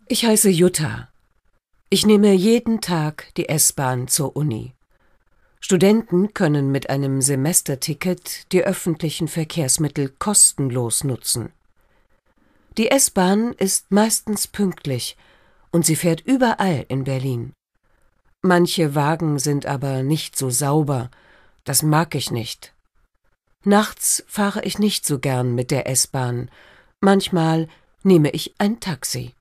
Ich heiße Jutta. Ich nehme jeden Tag die S-Bahn zur Uni. Studenten können mit einem Semesterticket die öffentlichen Verkehrsmittel kostenlos nutzen. Die S-Bahn ist meistens pünktlich und sie fährt überall in Berlin. Manche Wagen sind aber nicht so sauber, das mag ich nicht. Nachts fahre ich nicht so gern mit der S-Bahn, manchmal nehme ich ein Taxi.